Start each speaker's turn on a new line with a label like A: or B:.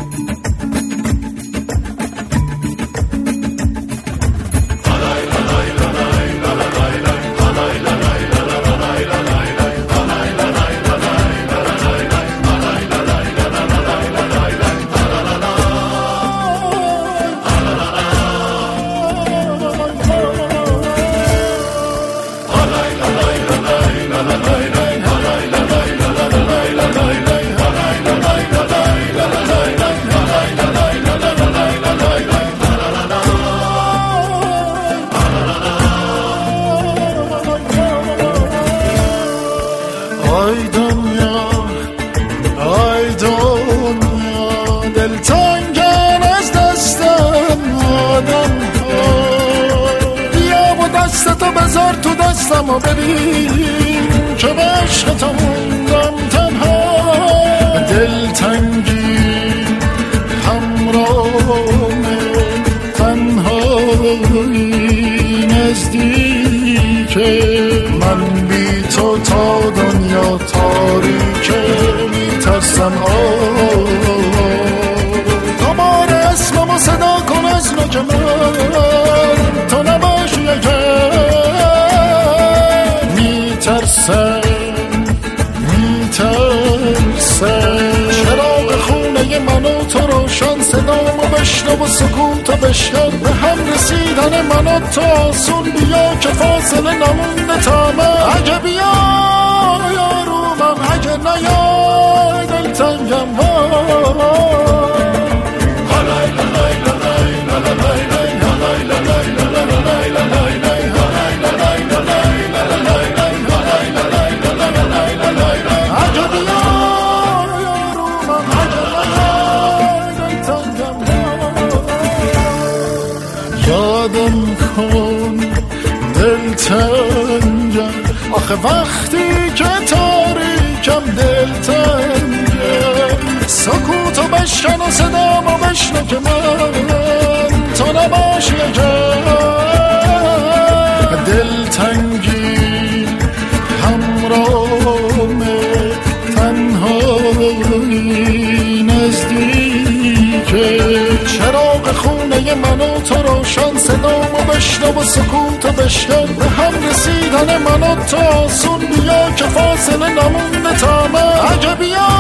A: بذار تو دستم و ببین که به عشق تو موندم تنها دلتنگی همراهه تنهایی نزدیکه من بی تو تا دنیا تاریکه میترسم دوباره اسممو صدا کن از نوک من تو نباشی میترسم چراغ خونه من و تو روشن صدامو بشنو و سکوتو بشکن به هم رسیدن من و تو آسون بیا که فاصله نمونده تا من اگه بیا یارومم اگه نیای دلتنگم یادم کن دلتنگم آخه وقتی که تاریکم دلتنگم سکوتو بشکن و صدامو بشنو که من تو نباشی دلتنگی همراهمه تنهایی نزدیکه چراغ خونه من و تو روشن صدامو بشنو و سکوتو بشکن به هم رسیدن من و تو آسون بیا که فاصله نمونده تا من اگه بیا